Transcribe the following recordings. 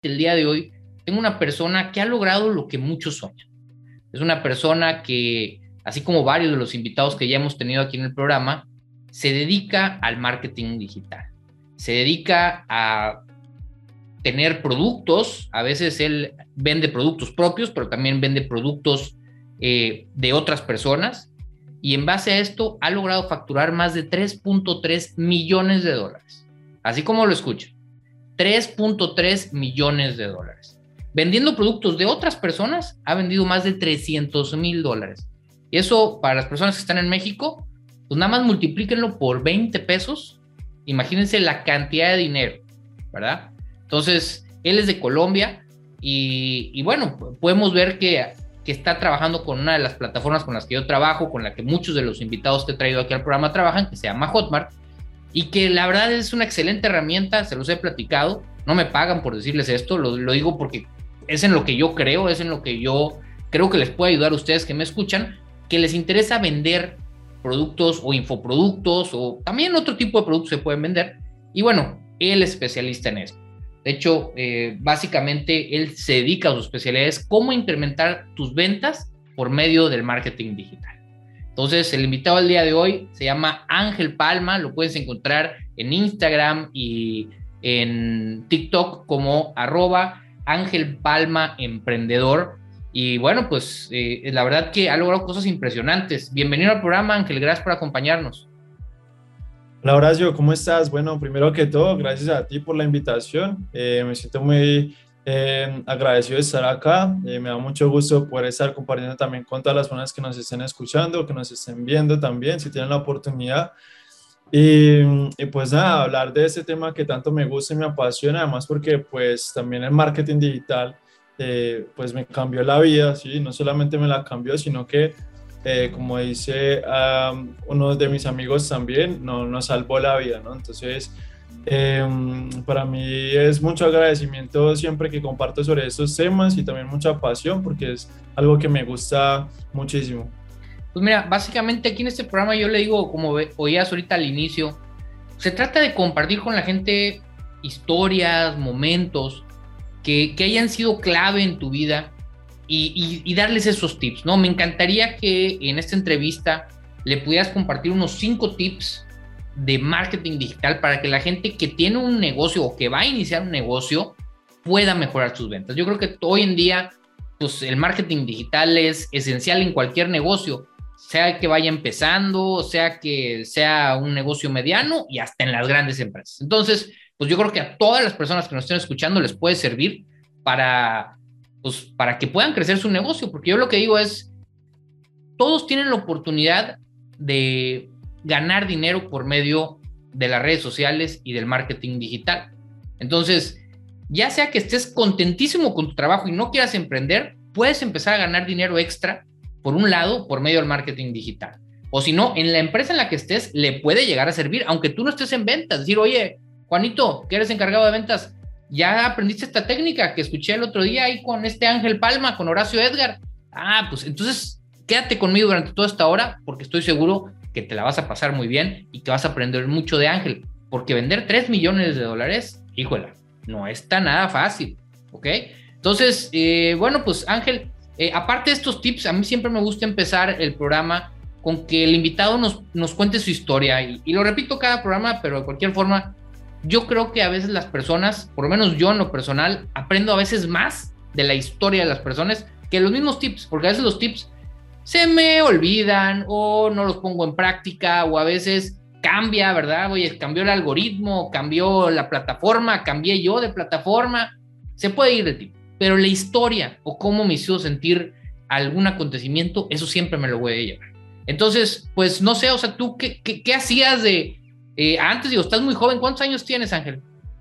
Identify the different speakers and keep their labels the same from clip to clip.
Speaker 1: el día de hoy tengo una persona que ha logrado lo que muchos sueñan. Es una persona que, así como varios de los invitados que ya hemos tenido aquí en el programa, se dedica al marketing digital. Se dedica a tener productos. A veces él vende productos propios, pero también vende productos de otras personas. Y en base a esto ha logrado facturar más de 3.3 millones de dólares. Así como lo escuchan, 3.3 millones de dólares. Vendiendo productos de otras personas, ha vendido más de 300,000 dólares. Y eso, para las personas que están en México, pues nada más multiplíquenlo por 20 pesos. Imagínense la cantidad de dinero, ¿verdad? Entonces, él es de Colombia y bueno, podemos ver que está trabajando con una de las plataformas con las que yo trabajo, con la que muchos de los invitados que he traído aquí al programa trabajan, que se llama Hotmart, y que la verdad es una excelente herramienta. Se los he platicado, no me pagan por decirles esto, lo digo porque es en lo que yo creo, es en lo que yo creo que les puede ayudar a ustedes que me escuchan, que les interesa vender productos o infoproductos, o también otro tipo de productos se pueden vender, y bueno, él es especialista en esto. De hecho, básicamente él se dedica a sus especialidades, cómo incrementar tus ventas por medio del marketing digital. Entonces, el invitado del día de hoy se llama Ángel Palma. Lo puedes encontrar en Instagram y en TikTok como @Ángel Palma Emprendedor. Y bueno, pues la verdad que ha logrado cosas impresionantes. Bienvenido al programa, Ángel. Gracias por acompañarnos.
Speaker 2: Hola Horacio, ¿cómo estás? Bueno, primero que todo, gracias a ti por la invitación. Me siento muy agradecido de estar acá. Me da mucho gusto poder estar compartiendo también con todas las personas que nos estén escuchando, que nos estén viendo también, si tienen la oportunidad. Y, y pues nada, hablar de este tema que tanto me gusta y me apasiona, además porque pues también el marketing digital pues me cambió la vida, ¿sí? No solamente me la cambió, sino que como dice uno de mis amigos también, nos salvó la vida, ¿no? Entonces, para mí es mucho agradecimiento siempre que comparto sobre estos temas y también mucha pasión porque es algo que me gusta muchísimo.
Speaker 1: Pues mira, básicamente aquí en este programa yo le digo, como oías ahorita al inicio, se trata de compartir con la gente historias, momentos que hayan sido clave en tu vida y darles esos tips, ¿no? Me encantaría que en esta entrevista le pudieras compartir unos 5 tips de marketing digital para que la gente que tiene un negocio o que va a iniciar un negocio pueda mejorar sus ventas. Yo creo que hoy en día, pues el marketing digital es esencial en cualquier negocio, sea que vaya empezando, sea que sea un negocio mediano y hasta en las grandes empresas. Entonces, pues yo creo que a todas las personas que nos estén escuchando les puede servir para, pues, para que puedan crecer su negocio, porque yo lo que digo es, todos tienen la oportunidad de ganar dinero por medio de las redes sociales y del marketing digital. Entonces, ya sea que estés contentísimo con tu trabajo y no quieras emprender, puedes empezar a ganar dinero extra, por un lado, por medio del marketing digital. O si no, en la empresa en la que estés, le puede llegar a servir, aunque tú no estés en ventas. Decir, oye, Juanito, que eres encargado de ventas, ya aprendiste esta técnica que escuché el otro día ahí con este Ángel Palma, con Horacio Edgar. Ah, pues entonces quédate conmigo durante toda esta hora, porque estoy seguro que te la vas a pasar muy bien y que vas a aprender mucho de Ángel, porque vender 3 millones de dólares, híjola, no está nada fácil, ¿ok? Entonces, bueno, pues Ángel, aparte de estos tips, a mí siempre me gusta empezar el programa con que el invitado nos cuente su historia, y lo repito cada programa, pero de cualquier forma, yo creo que a veces las personas, por lo menos yo en lo personal, aprendo a veces más de la historia de las personas que los mismos tips, porque a veces los tips se me olvidan o no los pongo en práctica, o a veces cambia, ¿verdad? Oye, cambió el algoritmo, cambió la plataforma, cambié yo de plataforma, se puede ir de ti, pero la historia o cómo me hizo sentir algún acontecimiento, eso siempre me lo voy a llevar. Entonces, pues no sé, o sea, tú, ¿qué hacías de antes? Digo, estás muy joven, ¿cuántos años tienes, Ángel?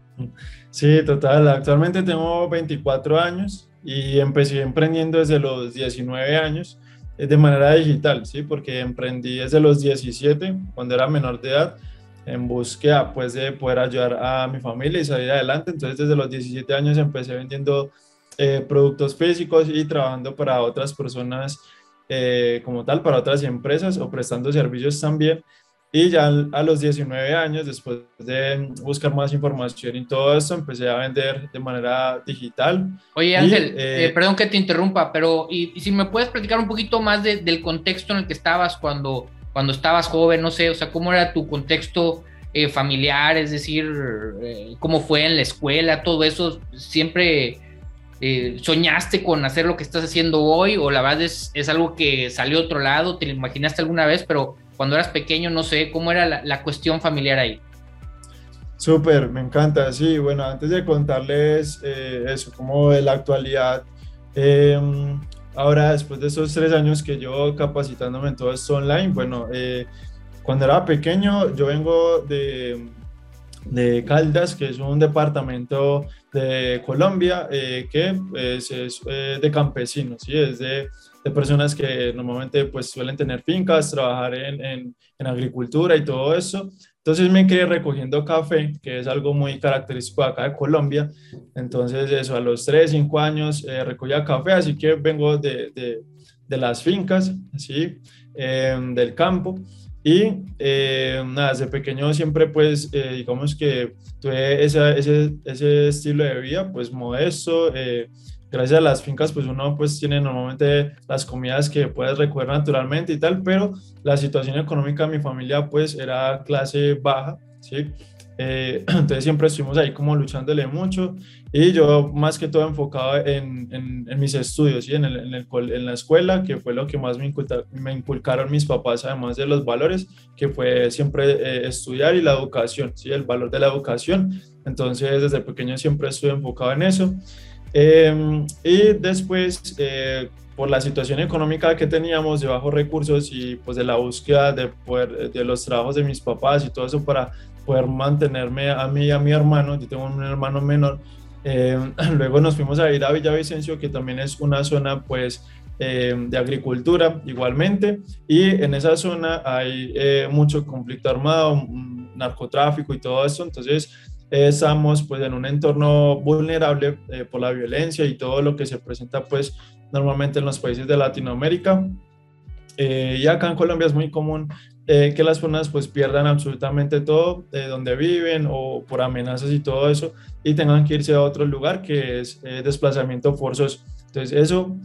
Speaker 2: Sí, total. Actualmente tengo 24 años y empecé emprendiendo desde los 19 años de manera digital, ¿sí? Porque emprendí desde los 17, cuando era menor de edad, en búsqueda pues de poder ayudar a mi familia y salir adelante. Entonces desde los 17 años empecé vendiendo productos físicos y trabajando para otras personas como tal, para otras empresas o prestando servicios también. Y ya a los 19 años, después de buscar más información y todo esto, empecé a vender de manera digital.
Speaker 1: Oye,
Speaker 2: Y
Speaker 1: Ángel, perdón que te interrumpa, pero y si me puedes platicar un poquito más del contexto en el que estabas cuando estabas joven, no sé, o sea, cómo era tu contexto familiar, es decir, cómo fue en la escuela, todo eso, siempre soñaste con hacer lo que estás haciendo hoy, o la verdad es algo que salió a otro lado, te lo imaginaste alguna vez, pero cuando eras pequeño, no sé, cómo era la cuestión familiar ahí.
Speaker 2: súper, me encanta. Sí, bueno, antes de contarles eso, como de la actualidad, eh, ahora después de esos 3 años que llevo capacitándome en todo esto online, bueno, cuando era pequeño, yo vengo de Caldas, que es un departamento de Colombia que es de campesinos, ¿sí? Es de personas que normalmente pues suelen tener fincas, trabajar en agricultura y todo eso. Entonces me crié recogiendo café, que es algo muy característico de acá de Colombia. Entonces eso, a los 3 5 años recogía café, así que vengo de las fincas, ¿sí? Del campo. Y nada, desde pequeño siempre pues digamos que tuve ese estilo de vida pues modesto. Gracias a las fincas pues uno pues tiene normalmente las comidas que puedes recoger naturalmente y tal, pero la situación económica de mi familia pues era clase baja, ¿sí? Entonces siempre estuvimos ahí como luchándole mucho y yo más que todo enfocado en mis estudios, ¿sí? En la escuela, que fue lo que más me inculcaron mis papás, además de los valores, que fue siempre estudiar y la educación, ¿sí? El valor de la educación. Entonces desde pequeño siempre estuve enfocado en eso. Y después, por la situación económica que teníamos de bajos recursos y pues de la búsqueda de los trabajos de mis papás y todo eso para poder mantenerme a mí y a mi hermano, yo tengo un hermano menor, luego nos fuimos a ir a Villavicencio, que también es una zona pues de agricultura igualmente, y en esa zona hay mucho conflicto armado, narcotráfico y todo eso, entonces estamos pues en un entorno vulnerable por la violencia y todo lo que se presenta pues normalmente en los países de Latinoamérica. Y acá en Colombia es muy común que las personas pues pierdan absolutamente todo de donde viven o por amenazas y todo eso y tengan que irse a otro lugar que es desplazamiento forzoso. Entonces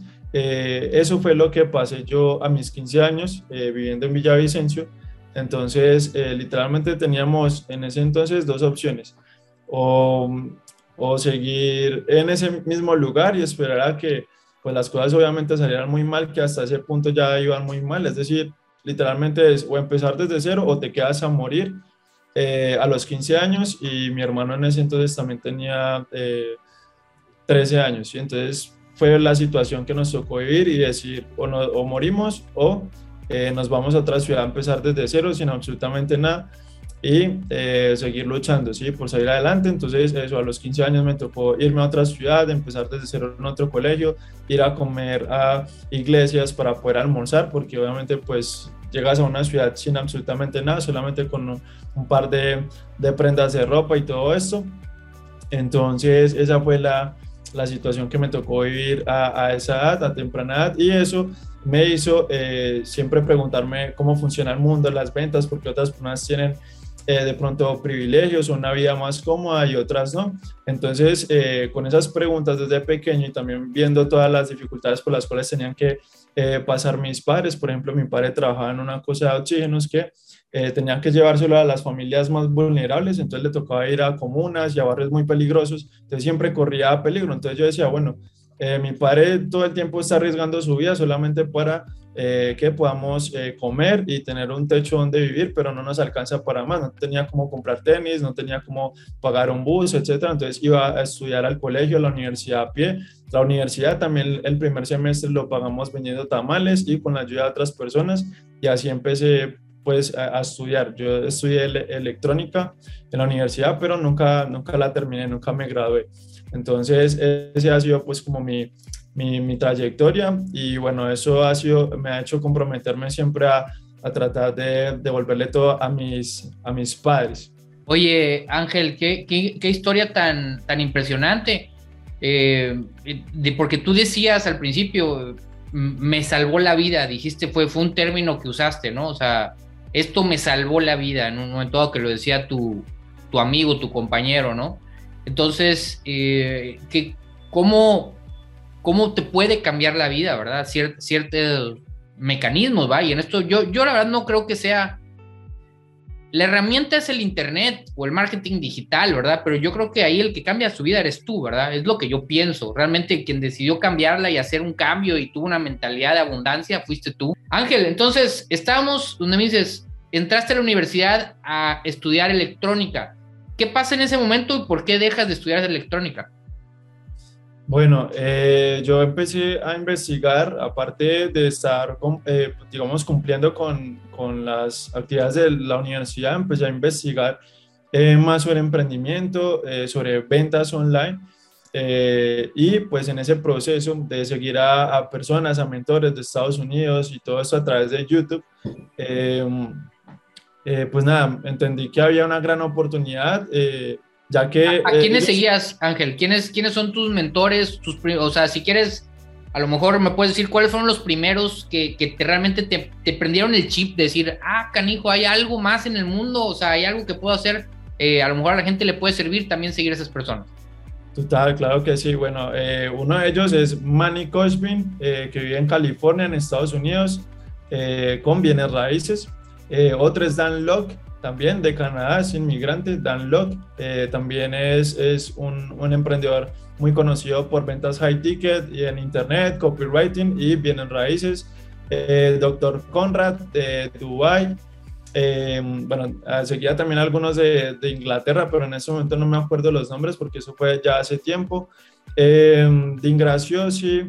Speaker 2: eso fue lo que pasé yo a mis 15 años viviendo en Villavicencio. Entonces literalmente teníamos en ese entonces dos opciones, o, o seguir en ese mismo lugar y esperar a que pues las cosas obviamente salieran muy mal, que hasta ese punto ya iban muy mal, es decir, literalmente es o empezar desde cero o te quedas a morir a los 15 años, y mi hermano en ese entonces también tenía 13 años, ¿sí? Entonces fue la situación que nos tocó vivir y decir o morimos o nos vamos a otra ciudad a empezar desde cero sin absolutamente nada y seguir luchando, ¿sí? Por salir adelante. Entonces eso, a los 15 años me tocó irme a otra ciudad, empezar desde cero en otro colegio, ir a comer a iglesias para poder almorzar, porque obviamente pues llegas a una ciudad sin absolutamente nada, solamente con un par de prendas de ropa y todo esto. Entonces esa fue la situación que me tocó vivir a esa edad, a temprana edad, y eso me hizo siempre preguntarme cómo funciona el mundo, las ventas, porque otras personas tienen de pronto privilegios o una vida más cómoda y otras no. Entonces, con esas preguntas desde pequeño y también viendo todas las dificultades por las cuales tenían que pasar mis padres, por ejemplo, mi padre trabajaba en una cosa de oxígenos que tenían que llevárselo a las familias más vulnerables, entonces le tocaba ir a comunas y a barrios muy peligrosos, entonces siempre corría peligro. Entonces yo decía, bueno, mi padre todo el tiempo está arriesgando su vida solamente para que podamos comer y tener un techo donde vivir, pero no nos alcanza para más, no tenía cómo comprar tenis, no tenía cómo pagar un bus, etcétera. Entonces iba a estudiar al colegio, a la universidad a pie. La universidad también el primer semestre lo pagamos vendiendo tamales y con la ayuda de otras personas, y así empecé pues a estudiar. Yo estudié electrónica en la universidad, pero nunca la terminé, nunca me gradué. Entonces ese ha sido pues como mi trayectoria, y bueno, eso me ha hecho comprometerme siempre a tratar de devolverle todo a mis padres.
Speaker 1: Oye, Ángel, qué historia tan impresionante. Porque tú decías al principio, me salvó la vida, dijiste, fue un término que usaste, ¿no? O sea, esto me salvó la vida en un momento dado, que lo decía tu amigo, tu compañero, ¿no? Entonces, ¿cómo te puede cambiar la vida, verdad? Ciertos mecanismos, ¿va? Y en esto yo la verdad no creo que sea... La herramienta es el internet o el marketing digital, ¿verdad? Pero yo creo que ahí el que cambia su vida eres tú, ¿verdad? Es lo que yo pienso. Realmente quien decidió cambiarla y hacer un cambio y tuvo una mentalidad de abundancia fuiste tú. Ángel, entonces estábamos donde me dices, entraste a la universidad a estudiar electrónica. ¿Qué pasa en ese momento y por qué dejas de estudiar electrónica?
Speaker 2: Bueno, yo empecé a investigar, aparte de estar, digamos, cumpliendo con las actividades de la universidad, empecé a investigar más sobre emprendimiento, sobre ventas online, y pues en ese proceso de seguir a personas, a mentores de Estados Unidos y todo esto a través de YouTube, eh, pues nada, entendí que había una gran oportunidad, ya que
Speaker 1: ¿A quiénes
Speaker 2: ellos...
Speaker 1: seguías, Ángel? ¿Quiénes son tus mentores? O sea, si quieres, a lo mejor me puedes decir cuáles fueron los primeros que realmente te prendieron el chip de decir, canijo, hay algo más en el mundo, o sea, hay algo que puedo hacer, a lo mejor a la gente le puede servir también seguir a esas personas.
Speaker 2: Total, claro que sí. Bueno, uno de ellos es Manny Koshbin, que vive en California, en Estados Unidos, con bienes raíces. Otro es Dan Lok, también de Canadá, es inmigrante. Dan Lok también es un emprendedor muy conocido por ventas high ticket y en internet, copywriting y bienes raíces. Dr. Conrad de Dubai. Bueno, seguía también algunos de Inglaterra, pero en ese momento no me acuerdo los nombres porque eso fue ya hace tiempo. Dean Graziosi,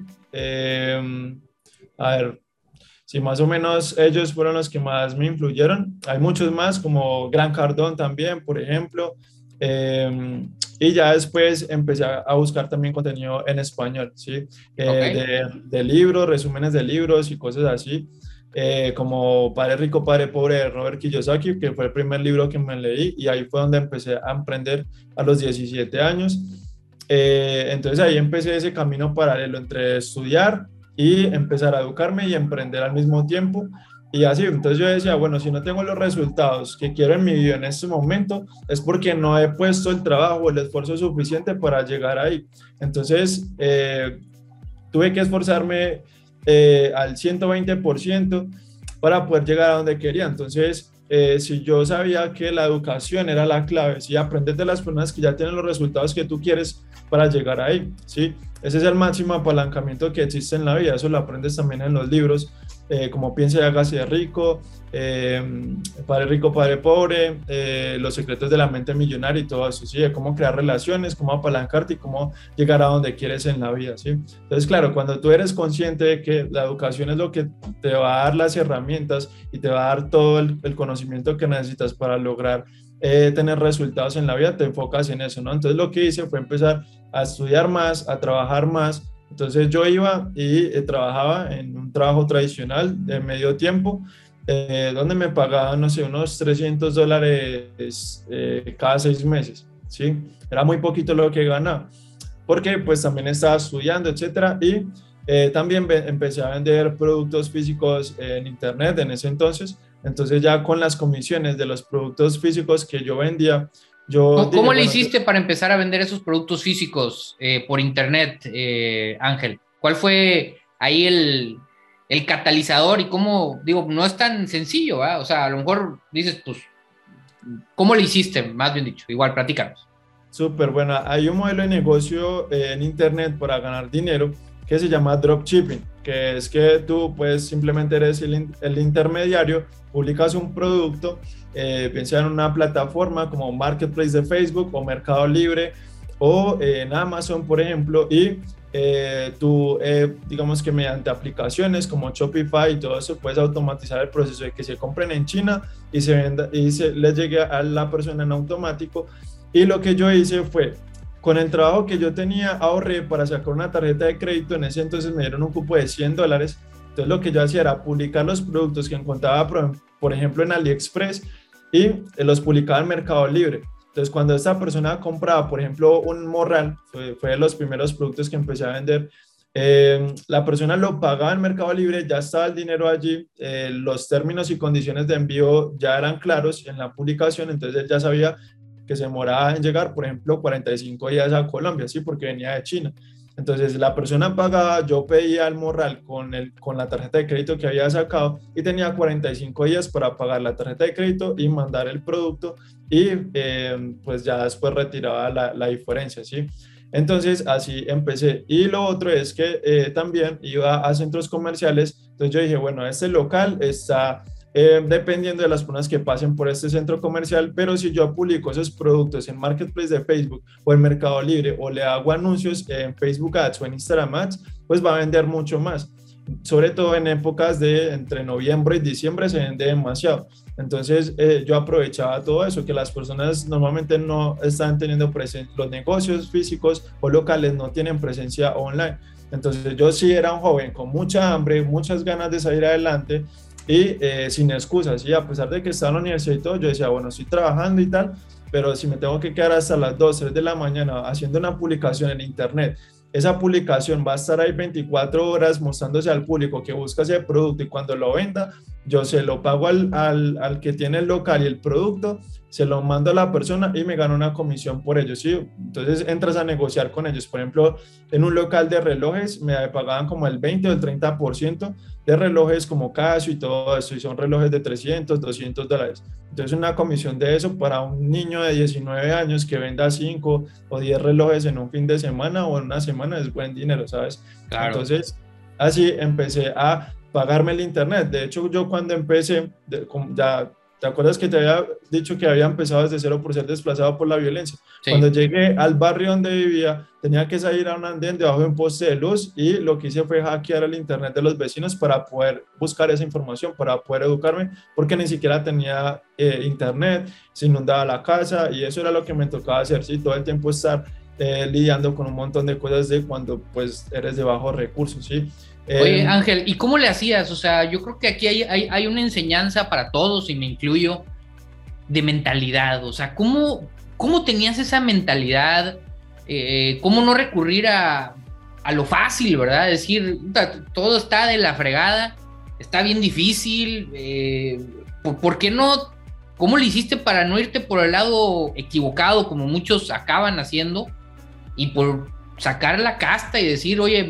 Speaker 2: a ver, sí, más o menos ellos fueron los que más me influyeron. Hay muchos más, como Grant Cardone también, por ejemplo. Y ya después empecé a buscar también contenido en español, ¿sí?
Speaker 1: Okay.
Speaker 2: De libros, resúmenes de libros y cosas así. Como Padre Rico, Padre Pobre de Robert Kiyosaki, que fue el primer libro que me leí y ahí fue donde empecé a emprender a los 17 años. Entonces ahí empecé ese camino paralelo entre estudiar y empezar a educarme y emprender al mismo tiempo. Y así, entonces yo decía, bueno, si no tengo los resultados que quiero en mi vida en este momento, es porque no he puesto el trabajo, el esfuerzo suficiente para llegar ahí. Entonces, tuve que esforzarme al 120% para poder llegar a donde quería. Entonces, si yo sabía que la educación era la clave, si aprendes de las personas que ya tienen los resultados que tú quieres para llegar ahí, ¿sí? Ese es el máximo apalancamiento que existe en la vida, eso lo aprendes también en los libros, como Piense y hágase rico, Padre Rico, Padre Pobre, Los secretos de la mente millonaria y todo eso, ¿sí? De cómo crear relaciones, cómo apalancarte y cómo llegar a donde quieres en la vida, ¿sí? Entonces, claro, cuando tú eres consciente de que la educación es lo que te va a dar las herramientas y te va a dar todo el conocimiento que necesitas para lograr tener resultados en la vida, te enfocas en eso, ¿no? Entonces, lo que hice fue empezar a estudiar más, a trabajar más. Entonces yo iba y trabajaba en un trabajo tradicional de medio tiempo, donde me pagaban, no sé, unos $300 cada 6 meses, ¿sí? Era muy poquito lo que ganaba, porque pues también estaba estudiando, etcétera, y también empecé a vender productos físicos en internet en ese entonces ya con las comisiones de los productos físicos que yo vendía, yo dije,
Speaker 1: ¿Cómo le
Speaker 2: bueno,
Speaker 1: hiciste para empezar a vender esos productos físicos por internet, Ángel? ¿Cuál fue ahí el catalizador y cómo, digo, no es tan sencillo, ¿va? O sea, a lo mejor dices, pues, ¿cómo le hiciste? Más bien dicho, igual, platícanos.
Speaker 2: súper buena. Hay un modelo de negocio en internet para ganar dinero que se llama dropshipping, que es que tú pues simplemente eres el intermediario, publicas un producto, piensa en una plataforma como Marketplace de Facebook o Mercado Libre o en Amazon, por ejemplo, y tú, digamos que mediante aplicaciones como Shopify y todo eso, puedes automatizar el proceso de que se compren en China y se venda y se les llegue a la persona en automático. Y lo que yo hice fue, con el trabajo que yo tenía, ahorré para sacar una tarjeta de crédito. En ese entonces me dieron un cupo de $100. Entonces lo que yo hacía era publicar los productos que encontraba, por ejemplo, en AliExpress y los publicaba en Mercado Libre. Entonces cuando esta persona compraba, por ejemplo, un morral, fue de los primeros productos que empecé a vender, La persona lo pagaba en Mercado Libre, ya estaba el dinero allí, los términos y condiciones de envío ya eran claros en la publicación, entonces él ya sabía que se demoraba en llegar, por ejemplo, 45 días a Colombia, sí, porque venía de China. Entonces la persona pagaba, yo pedía el morral con la tarjeta de crédito que había sacado y tenía 45 días para pagar la tarjeta de crédito y mandar el producto y pues ya después retiraba la diferencia, ¿sí? Entonces así empecé. Y lo otro es que también iba a centros comerciales, entonces yo dije, bueno, este local está dependiendo de las personas que pasen por este centro comercial, pero si yo publico esos productos en Marketplace de Facebook o en Mercado Libre o le hago anuncios en Facebook Ads o en Instagram Ads, pues va a vender mucho más. Sobre todo en épocas de entre noviembre y diciembre se vende demasiado. Entonces yo aprovechaba todo eso, que las personas normalmente no están teniendo presencia, los negocios físicos o locales no tienen presencia online. Entonces yo sí era un joven con mucha hambre, muchas ganas de salir adelante y sin excusas, y a pesar de que estaba en la universidad y todo, yo decía, bueno, estoy trabajando y tal, pero si me tengo que quedar hasta las 2, 3 de la mañana haciendo una publicación en internet, esa publicación va a estar ahí 24 horas mostrándose al público que busca ese producto y cuando lo venda, yo se lo pago al que tiene el local y el producto, se lo mando a la persona y me gano una comisión por ello, ¿sí? Entonces entras a negociar con ellos. Por ejemplo, en un local de relojes me pagaban como el 20 o el 30% de relojes como Casio y todo eso, y son relojes de 300, $200. Entonces una comisión de eso para un niño de 19 años que venda 5 o 10 relojes en un fin de semana o en una semana es buen dinero, ¿sabes?
Speaker 1: Claro.
Speaker 2: Entonces así empecé a pagarme el internet. De hecho, yo cuando empecé, ya, ¿te acuerdas que te había dicho que había empezado desde cero por ser desplazado por la violencia? Cuando
Speaker 1: Sí.
Speaker 2: llegué al barrio donde vivía, tenía que salir a un andén debajo de un poste de luz y lo que hice fue hackear el internet de los vecinos para poder buscar esa información, para poder educarme, porque ni siquiera tenía internet, se inundaba la casa y eso era lo que me tocaba hacer, ¿sí? Todo el tiempo estar lidiando con un montón de cosas de cuando pues eres de bajos recursos, ¿sí?
Speaker 1: Oye,
Speaker 2: Eh,
Speaker 1: Ángel, ¿y cómo le hacías? O sea, yo creo que aquí hay una enseñanza para todos, y me incluyo, de mentalidad. O sea, ¿cómo tenías esa mentalidad? ¿Cómo no recurrir a lo fácil, verdad? Es decir, puta, todo está de la fregada, está bien difícil. ¿Por qué no? ¿Cómo le hiciste para no irte por el lado equivocado, como muchos acaban haciendo, y por sacar la casta y decir, oye,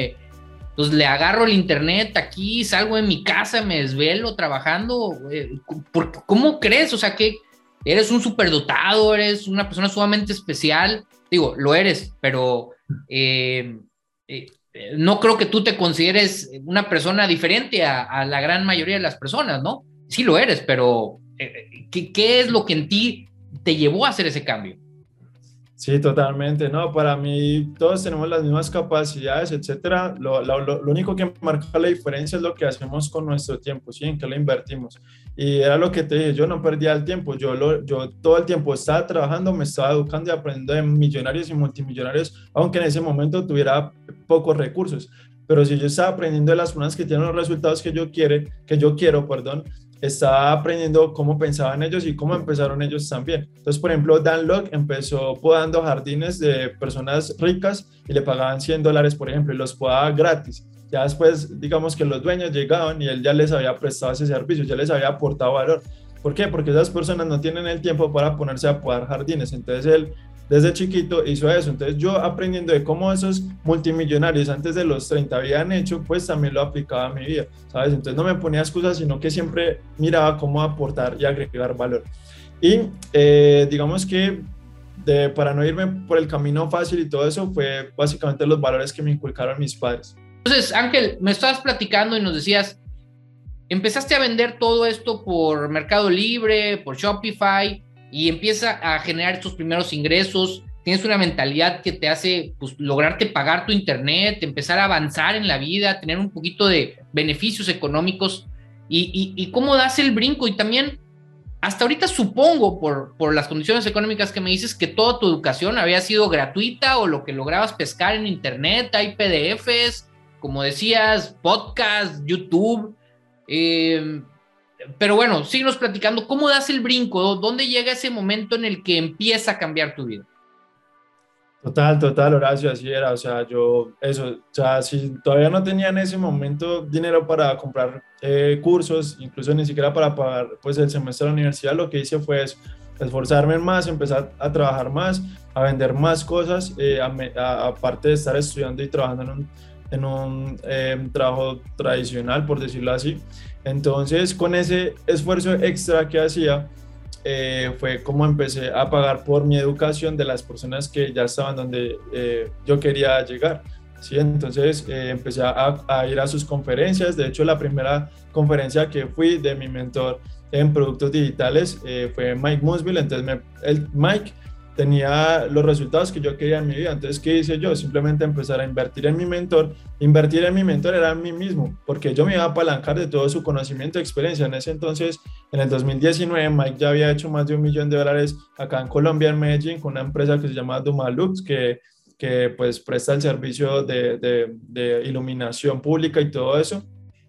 Speaker 1: pues le agarro el internet aquí, salgo de mi casa, me desvelo trabajando? ¿Cómo crees? O sea, que eres un superdotado, eres una persona sumamente especial. Digo, lo eres, pero eh, eh, no creo que tú te consideres una persona diferente a la gran mayoría de las personas, ¿no? Sí lo eres, pero ¿qué es lo que en ti te llevó a hacer ese cambio?
Speaker 2: Sí, totalmente, ¿no? Para mí todos tenemos las mismas capacidades, etcétera. Lo único que marca la diferencia es lo que hacemos con nuestro tiempo, ¿sí? En qué lo invertimos. Y era lo que te dije, yo no perdía el tiempo, yo todo el tiempo estaba trabajando, me estaba educando y aprendiendo de millonarios y multimillonarios, aunque en ese momento tuviera pocos recursos. Pero si yo estaba aprendiendo de las personas que tienen los resultados que yo quiero, perdón, estaba aprendiendo cómo pensaban ellos y cómo empezaron ellos también. Entonces, por ejemplo, Dan Lok empezó podando jardines de personas ricas y le pagaban $100, por ejemplo, y los podaba gratis. Ya después, digamos que los dueños llegaban y él ya les había prestado ese servicio, ya les había aportado valor. ¿Por qué? Porque esas personas no tienen el tiempo para ponerse a podar jardines. Entonces, él desde chiquito hizo eso. Entonces, yo aprendiendo de cómo esos multimillonarios antes de los 30 habían hecho, pues también lo aplicaba a mi vida, ¿sabes? Entonces, no me ponía excusas, sino que siempre miraba cómo aportar y agregar valor. Y digamos que para no irme por el camino fácil y todo eso, fue básicamente los valores que me inculcaron mis padres.
Speaker 1: Entonces, Ángel, me estabas platicando y nos decías, empezaste a vender todo esto por Mercado Libre, por Shopify, y empieza a generar tus primeros ingresos. Tienes una mentalidad que te hace, pues, lograrte pagar tu internet, empezar a avanzar en la vida, tener un poquito de beneficios económicos. ¿Y cómo das el brinco? Y también, hasta ahorita supongo, por las condiciones económicas que me dices, que toda tu educación había sido gratuita, o lo que lograbas pescar en internet. Hay PDFs, como decías, podcast, YouTube. Eh, pero bueno, síguenos platicando. ¿Cómo das el brinco? ¿Dónde llega ese momento en el que empieza a cambiar tu vida?
Speaker 2: Total, total, Horacio, así era, o sea, yo, eso, o sea, si todavía no tenía en ese momento dinero para comprar cursos, incluso ni siquiera para pagar, pues, el semestre de la universidad, lo que hice fue eso, esforzarme más, empezar a trabajar más, a vender más cosas, aparte de estar estudiando y trabajando en un trabajo tradicional, por decirlo así. Entonces, con ese esfuerzo extra que hacía, fue como empecé a pagar por mi educación de las personas que ya estaban donde yo quería llegar. ¿Sí? Entonces empecé a ir a sus conferencias. De hecho, la primera conferencia que fui de mi mentor en productos digitales fue Mike Musville. Entonces, Mike tenía los resultados que yo quería en mi vida. Entonces, ¿qué hice yo? Simplemente empezar a invertir en mi mentor. Invertir en mi mentor era en mí mismo, porque yo me iba a apalancar de todo su conocimiento y experiencia. En ese entonces, en el 2019, Mike ya había hecho más de $1 millón acá en Colombia, en Medellín, con una empresa que se llama Dumalux, que pues presta el servicio de iluminación pública y todo eso.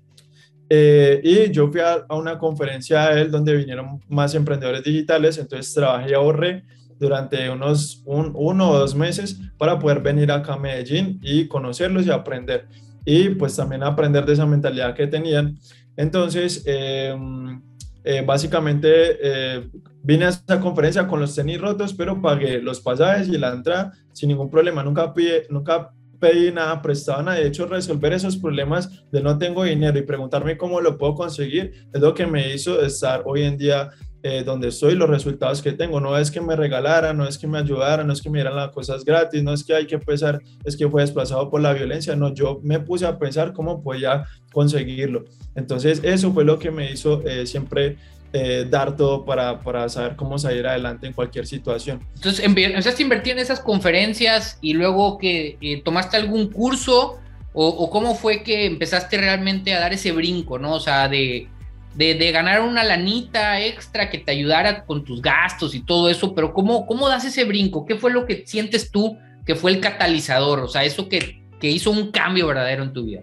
Speaker 2: Y yo fui a una conferencia de él donde vinieron más emprendedores digitales, entonces trabajé y ahorré durante uno o 2 meses para poder venir acá a Medellín y conocerlos y aprender. Y pues también aprender de esa mentalidad que tenían. Entonces, básicamente vine a esta conferencia con los tenis rotos, pero pagué los pasajes y la entrada sin ningún problema. Nunca pedí nada prestado, nada. De hecho, resolver esos problemas de no tengo dinero y preguntarme cómo lo puedo conseguir es lo que me hizo estar hoy en día donde estoy, los resultados que tengo. No es que me regalaran, no es que me ayudaran, no es que me dieran las cosas gratis, no es que hay que pensar, es que fue desplazado por la violencia. No, yo me puse a pensar cómo podía conseguirlo. Entonces, eso fue lo que me hizo siempre dar todo para saber cómo salir adelante en cualquier situación.
Speaker 1: Entonces, empezaste a invertir en esas conferencias y luego que tomaste algún curso o cómo fue que empezaste realmente a dar ese brinco, ¿no? O sea, de ganar una lanita extra que te ayudara con tus gastos y todo eso, pero ¿cómo das ese brinco? ¿Qué fue lo que sientes tú que fue el catalizador? O sea, eso que hizo un cambio verdadero en tu vida.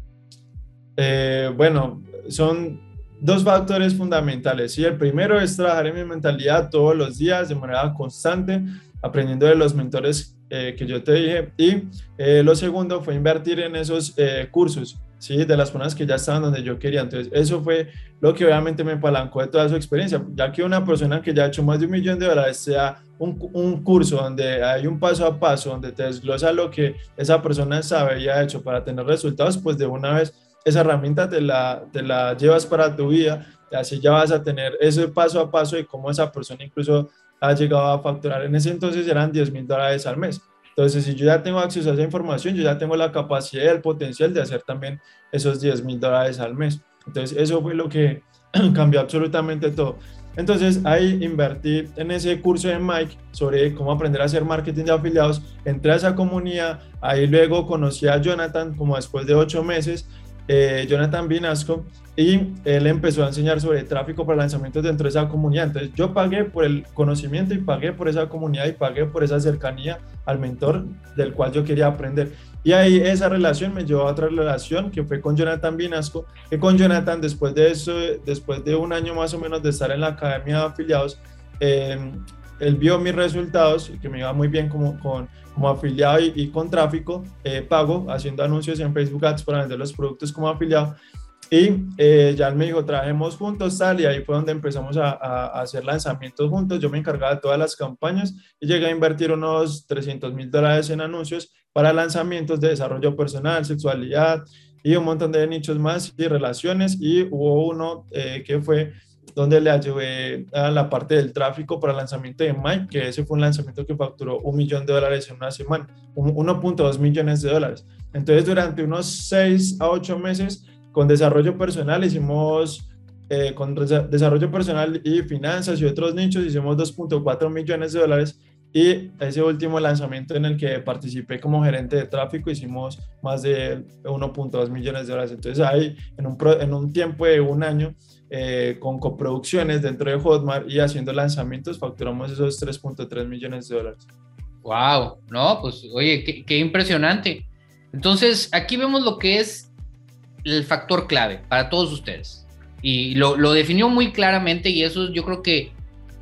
Speaker 2: Bueno, son dos factores fundamentales. ¿Sí? El primero es trabajar en mi mentalidad todos los días de manera constante, aprendiendo de los mentores que yo te dije. Y lo segundo fue invertir en esos cursos, ¿sí? De las personas que ya estaban donde yo quería. Entonces, eso fue lo que obviamente me apalancó de toda su experiencia, ya que una persona que ya ha hecho más de $1 millón sea un curso donde hay un paso a paso, donde te desglosa lo que esa persona sabe y ha hecho para tener resultados, pues de una vez esa herramienta te la llevas para tu vida, y así ya vas a tener ese paso a paso de cómo esa persona incluso ha llegado a facturar. En ese entonces eran $10,000 al mes. Entonces, si yo ya tengo acceso a esa información, yo ya tengo la capacidad y el potencial de hacer también esos $10,000 al mes. Entonces, eso fue lo que cambió absolutamente todo. Entonces, ahí invertí en ese curso de Mike sobre cómo aprender a hacer marketing de afiliados. Entré a esa comunidad, ahí luego conocí a Jonathan como después de 8 meses, Jonathan Vinasco, y él empezó a enseñar sobre tráfico para lanzamientos dentro de esa comunidad. Entonces yo pagué por el conocimiento y pagué por esa comunidad y pagué por esa cercanía al mentor del cual yo quería aprender. Y ahí esa relación me llevó a otra relación que fue con Jonathan Vinasco, que con Jonathan después de eso, después de un año más o menos de estar en la academia de afiliados, él vio mis resultados y que me iba muy bien como afiliado y con tráfico pago, haciendo anuncios en Facebook Ads para vender los productos como afiliado. Y ya él me dijo, trabajemos juntos, tal, y ahí fue donde empezamos a hacer lanzamientos juntos. Yo me encargaba de todas las campañas y llegué a invertir unos $300,000 en anuncios para lanzamientos de desarrollo personal, sexualidad y un montón de nichos más y relaciones. Y hubo uno que fue donde le ayudé a la parte del tráfico para el lanzamiento de Mike, que ese fue un lanzamiento que facturó $1 millón en una semana, 1.2 millones de dólares. Entonces, durante unos 6 a 8 meses, con desarrollo personal hicimos, con desarrollo personal y finanzas y otros nichos, hicimos $2.4 millones. Y ese último lanzamiento en el que participé como gerente de tráfico hicimos más de $1.2 millones. Entonces ahí en un tiempo de un año con coproducciones dentro de Hotmart y haciendo lanzamientos facturamos esos $3.3 millones.
Speaker 1: Wow, no, pues oye, qué impresionante. Entonces aquí vemos lo que es el factor clave para todos ustedes y lo definió muy claramente y eso yo creo que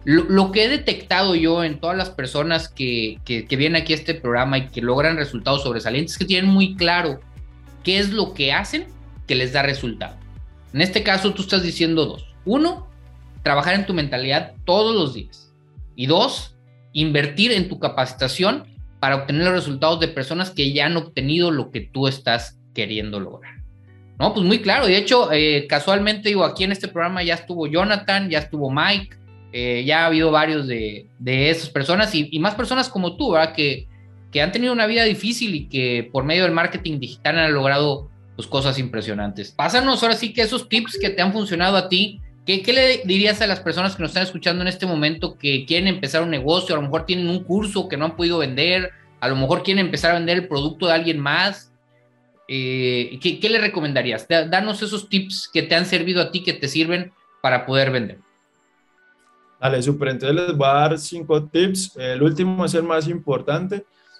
Speaker 1: Lo que he detectado yo en todas las personas que vienen aquí a este programa y que logran resultados sobresalientes es que tienen muy claro qué es lo que hacen que les da resultado. En este caso tú estás diciendo dos. Uno, trabajar en tu mentalidad todos los días. Y dos, invertir en tu capacitación para obtener los resultados de personas que ya han obtenido lo que tú estás queriendo lograr. No, pues muy claro. De hecho, casualmente digo, aquí en este programa ya estuvo Jonathan, ya estuvo Mike, ya ha habido varios de esas personas y más personas como tú, ¿verdad? Que han tenido una vida difícil y que por medio del marketing digital han logrado pues, cosas impresionantes. Pásanos ahora sí que esos tips que te han funcionado a ti. ¿Qué le dirías a las personas que nos están escuchando en este momento que quieren empezar un negocio? A lo mejor tienen un curso que no han podido vender, a lo mejor quieren empezar a vender el producto de alguien más. ¿Qué le recomendarías? Danos esos tips que te han servido a ti, que te sirven para poder vender.
Speaker 2: Dale, súper. Entonces les voy a dar 5 tips. El último es el más importante.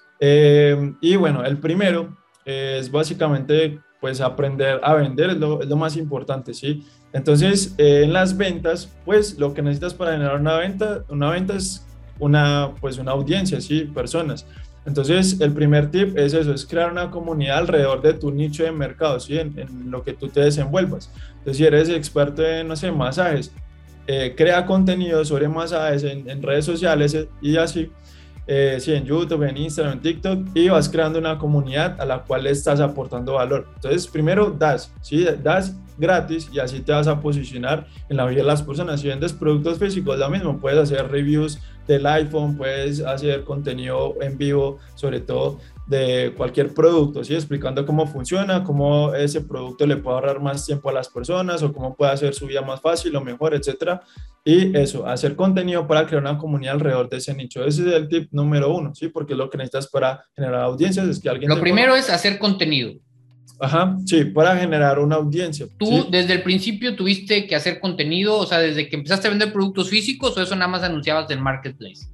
Speaker 2: Y bueno, el primero es básicamente pues aprender a vender, es lo más importante, ¿sí? Entonces, en las ventas, pues lo que necesitas para generar una venta es pues, una audiencia, ¿sí? Personas. Entonces, el primer tip es eso, es crear una comunidad alrededor de tu nicho de mercado, ¿sí? En lo que tú te desenvuelvas. Entonces, si eres experto en, no sé, masajes, crea contenido sobre masajes en redes sociales y así, sí, en YouTube, en Instagram, en TikTok, y vas creando una comunidad a la cual le estás aportando valor. Entonces, primero das, ¿sí? Das gratis y así te vas a posicionar en la vida de las personas. Si vendes productos físicos, lo mismo, puedes hacer reviews del iPhone, puedes hacer contenido en vivo, sobre todo de cualquier producto, ¿sí? Explicando cómo funciona, cómo ese producto le puede ahorrar más tiempo a las personas o cómo puede hacer su vida más fácil o mejor, etcétera. Y eso, hacer contenido para crear una comunidad alrededor de ese nicho. Ese es el tip número 1, ¿sí? Porque lo que necesitas para generar audiencias es que alguien
Speaker 1: Lo primero es hacer contenido.
Speaker 2: Ajá, sí, para generar una audiencia.
Speaker 1: ¿Tú
Speaker 2: ¿sí?
Speaker 1: desde el principio tuviste que hacer contenido? O sea, desde que empezaste a vender productos físicos, ¿o eso nada más anunciabas en Marketplace?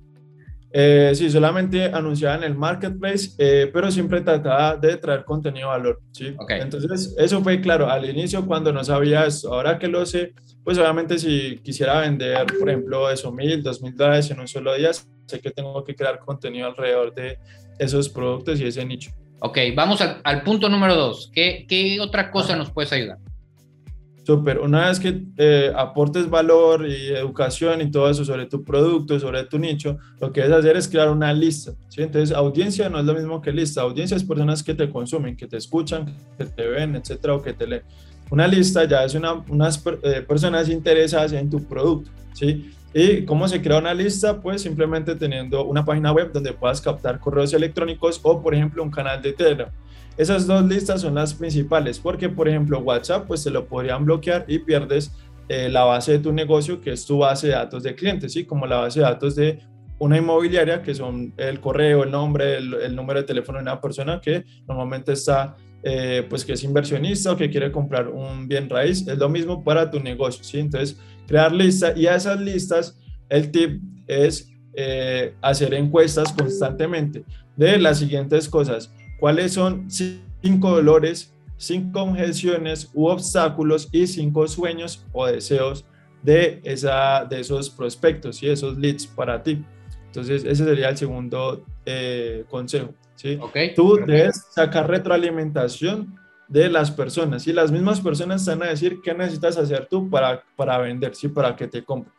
Speaker 2: Sí, solamente anunciaba en el Marketplace, pero siempre trataba de traer contenido de valor, ¿sí?
Speaker 1: Okay.
Speaker 2: Entonces, eso fue claro, al inicio cuando no sabía esto. Ahora que lo sé, pues obviamente si quisiera vender, por ejemplo, eso, $1,000, $2,000 en un solo día, sé que tengo que crear contenido alrededor de esos productos y ese nicho.
Speaker 1: Ok, vamos al punto número 2. ¿Qué otra cosa nos puedes ayudar?
Speaker 2: Súper, una vez que aportes valor y educación y todo eso sobre tu producto, sobre tu nicho, lo que debes hacer es crear una lista, ¿sí? Entonces, audiencia no es lo mismo que lista. Audiencia es personas que te consumen, que te escuchan, que te ven, etcétera, o que te leen. Una lista ya es unas personas interesadas en tu producto, ¿sí? ¿Y cómo se crea una lista? Pues simplemente teniendo una página web donde puedas captar correos electrónicos o, por ejemplo, un canal de Telegram. Esas dos listas son las principales porque, por ejemplo, WhatsApp, pues te lo podrían bloquear y pierdes la base de tu negocio, que es tu base de datos de clientes, ¿sí? Como la base de datos de una inmobiliaria, que son el correo, el nombre, el número de teléfono de una persona que normalmente está, pues que es inversionista o que quiere comprar un bien raíz. Es lo mismo para tu negocio, ¿sí? Entonces, crear listas y a esas listas, el tip es hacer encuestas constantemente de las siguientes cosas. ¿Cuáles son 5 dolores, 5 objeciones u obstáculos y 5 sueños o deseos de esos prospectos y esos leads para ti? Entonces, ese sería el segundo consejo, ¿sí?
Speaker 1: Okay,
Speaker 2: Tú
Speaker 1: perfecto.
Speaker 2: debes sacar retroalimentación de las personas y las mismas personas te van a decir qué necesitas hacer tú para vender, ¿sí? Para que te compren.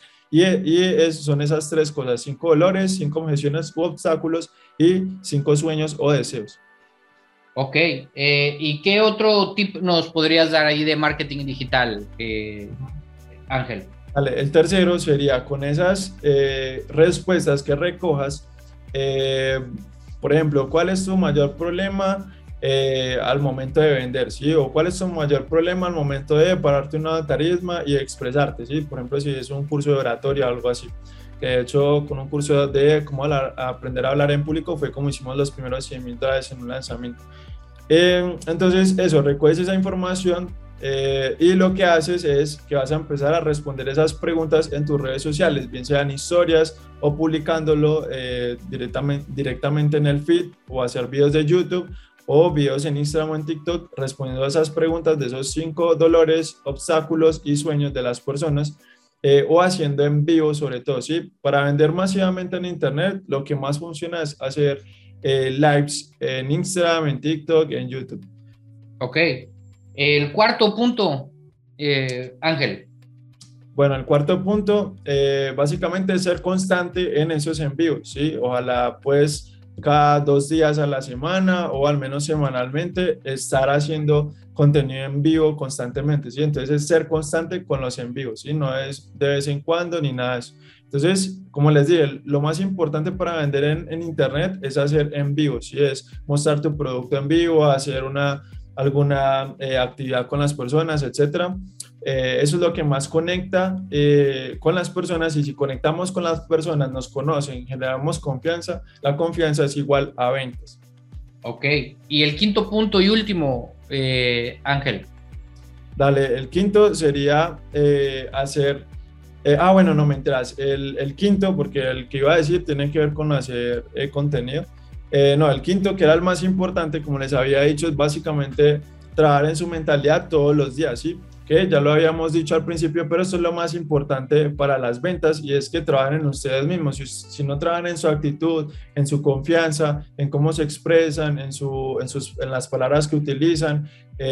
Speaker 2: Son esas 3 cosas: 5 dolores, 5 objeciones u obstáculos y 5 sueños o deseos.
Speaker 1: Ok, ¿y qué otro tip nos podrías dar ahí de marketing digital, Ángel?
Speaker 2: Vale, el tercero sería con esas respuestas que recojas, por ejemplo, ¿cuál es tu mayor problema al momento de vender? ¿Sí? O ¿cuál es tu mayor problema al momento de pararte una tarima y expresarte? ¿Sí? Por ejemplo, si es un curso de oratoria o algo así. Que de hecho, con un curso de cómo aprender a hablar en público fue como hicimos los primeros $100,000 en un lanzamiento. Entonces, eso, recoges esa información y lo que haces es que vas a empezar a responder esas preguntas en tus redes sociales, bien sean historias o publicándolo directamente en el feed, o hacer videos de YouTube o videos en Instagram o en TikTok respondiendo a esas preguntas de esos 5 dolores, obstáculos y sueños de las personas. o haciendo en vivo sobre todo, ¿sí? Para vender masivamente en Internet, lo que más funciona es hacer lives en Instagram, en TikTok, en YouTube.
Speaker 1: Ok. El cuarto punto, Ángel.
Speaker 2: Bueno, el cuarto punto, básicamente es ser constante en esos envíos, ¿sí? Ojalá pues cada 2 días a la semana o al menos semanalmente estar haciendo contenido en vivo constantemente, ¿sí? Entonces es ser constante con los envíos, ¿sí? No es de vez en cuando ni nada de eso. Entonces, como les dije, lo más importante para vender en Internet es hacer en vivo, ¿sí? Es mostrar tu producto en vivo, hacer alguna actividad con las personas, etcétera. Eso es lo que más conecta con las personas, y si conectamos con las personas, nos conocen, generamos confianza, la confianza es igual a ventas.
Speaker 1: Ok, y el quinto punto y último, Ángel.
Speaker 2: Dale, el quinto sería hacer, bueno, no me enteras, el quinto, porque el que iba a decir tiene que ver con hacer contenido. No, el quinto, que era el más importante, como les había dicho, es básicamente trabajar en su mentalidad todos los días, ¿sí? Que ya lo habíamos dicho al principio, pero esto es lo más importante para las ventas, y es que trabajen en ustedes mismos. Si no trabajan en su actitud, en su confianza, en cómo se expresan, en las palabras que utilizan,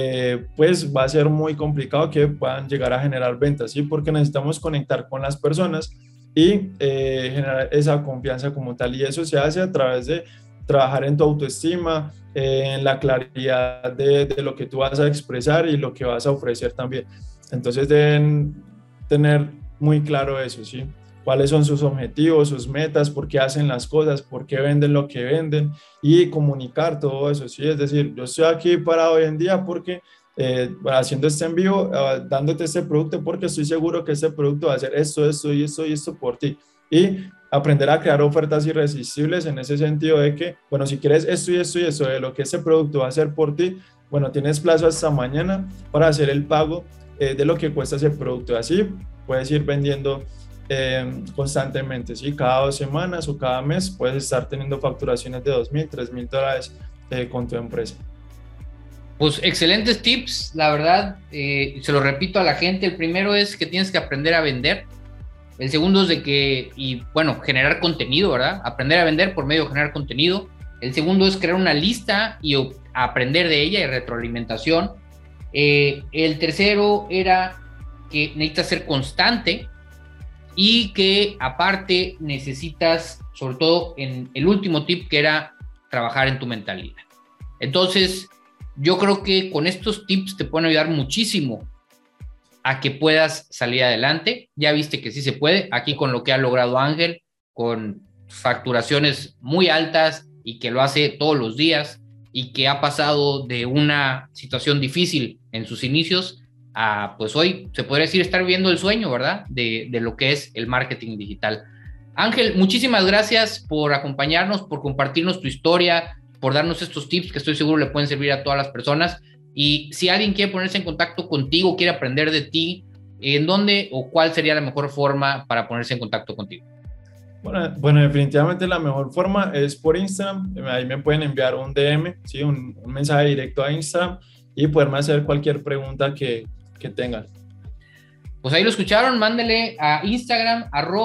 Speaker 2: pues va a ser muy complicado que puedan llegar a generar ventas, ¿sí? Porque necesitamos conectar con las personas y generar esa confianza como tal, y eso se hace a través de trabajar en tu autoestima, en la claridad de lo que tú vas a expresar y lo que vas a ofrecer también. Entonces deben tener muy claro eso, ¿sí? Cuáles son sus objetivos, sus metas, por qué hacen las cosas, por qué venden lo que venden, y comunicar todo eso, ¿sí? Es decir, yo estoy aquí para hoy en día porque haciendo este en vivo, dándote este producto porque estoy seguro que este producto va a hacer esto, esto y esto y esto por ti. Y aprender a crear ofertas irresistibles en ese sentido de que, bueno, si quieres esto y esto y esto de lo que ese producto va a hacer por ti, bueno, tienes plazo hasta mañana para hacer el pago de lo que cuesta ese producto. Así puedes ir vendiendo constantemente, ¿sí? Cada 2 semanas o cada mes puedes estar teniendo facturaciones de $2,000, $3,000 con tu empresa.
Speaker 1: Pues excelentes tips, la verdad, se lo repito a la gente. El primero es que tienes que aprender a vender. El segundo es generar contenido, ¿verdad? Aprender a vender por medio de generar contenido. El segundo es crear una lista y aprender de ella y retroalimentación. El tercero era que necesitas ser constante y que aparte necesitas, sobre todo en el último tip, que era trabajar en tu mentalidad. Entonces, yo creo que con estos tips te pueden ayudar muchísimo a que puedas salir adelante. Ya viste que sí se puede, aquí con lo que ha logrado Ángel, con facturaciones muy altas y que lo hace todos los días y que ha pasado de una situación difícil en sus inicios a, pues hoy se podría decir, estar viviendo el sueño, ¿verdad? De lo que es el marketing digital. Ángel, muchísimas gracias por acompañarnos, por compartirnos tu historia, por darnos estos tips que estoy seguro le pueden servir a todas las personas. Y si alguien quiere ponerse en contacto contigo, quiere aprender de ti, ¿en dónde o cuál sería la mejor forma para ponerse en contacto contigo?
Speaker 2: Bueno, definitivamente la mejor forma es por Instagram. Ahí me pueden enviar un DM, ¿sí? un mensaje directo a Instagram, y poderme hacer cualquier pregunta que tengan.
Speaker 1: Pues ahí lo escucharon, mándele a Instagram,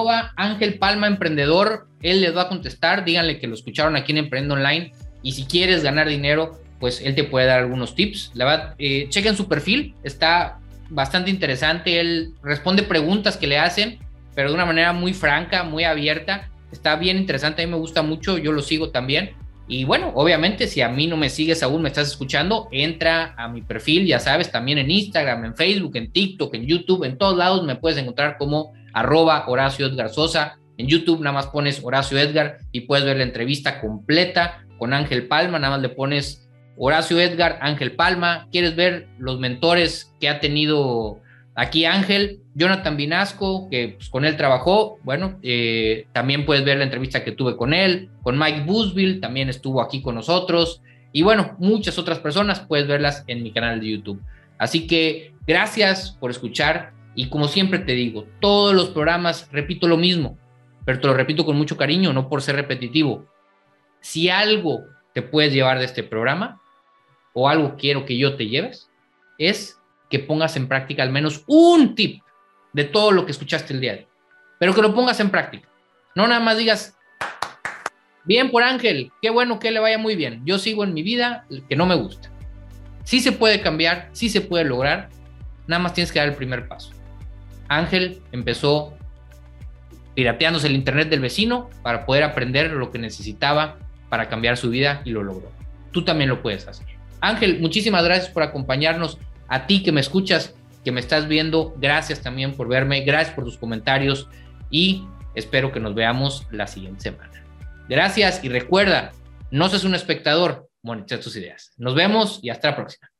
Speaker 1: @AngelPalmaEmprendedor, él les va a contestar, díganle que lo escucharon aquí en Emprende Online, y si quieres ganar dinero, pues él te puede dar algunos tips. La verdad, chequen su perfil, está bastante interesante, él responde preguntas que le hacen, pero de una manera muy franca, muy abierta, está bien interesante, a mí me gusta mucho, yo lo sigo también. Y bueno, obviamente, si a mí no me sigues aún, me estás escuchando, entra a mi perfil, ya sabes, también en Instagram, en Facebook, en TikTok, en YouTube, en todos lados me puedes encontrar como @Horacio Edgar Sosa. En YouTube nada más pones Horacio Edgar y puedes ver la entrevista completa con Ángel Palma, nada más le pones Horacio Edgar, Ángel Palma. ¿Quieres ver los mentores que ha tenido aquí Ángel? Jonathan Vinasco, que pues, con él trabajó, bueno, también puedes ver la entrevista que tuve con él, con Mike Busville, también estuvo aquí con nosotros, y bueno, muchas otras personas, puedes verlas en mi canal de YouTube. Así que gracias por escuchar, y como siempre te digo, todos los programas repito lo mismo, pero te lo repito con mucho cariño, no por ser repetitivo. Si algo te puedes llevar de este programa, o algo quiero que yo te lleves, es que pongas en práctica al menos un tip de todo lo que escuchaste el día de hoy, pero que lo pongas en práctica. No nada más digas, bien por Ángel, qué bueno que le vaya muy bien. Yo sigo en mi vida que no me gusta. Sí se puede cambiar, sí se puede lograr, nada más tienes que dar el primer paso. Ángel empezó pirateándose el internet del vecino para poder aprender lo que necesitaba para cambiar su vida y lo logró. Tú también lo puedes hacer. Ángel, muchísimas gracias por acompañarnos. A ti que me escuchas, que me estás viendo, gracias también por verme, gracias por tus comentarios y espero que nos veamos la siguiente semana. Gracias y recuerda, no seas un espectador, monetiza tus ideas. Nos vemos y hasta la próxima.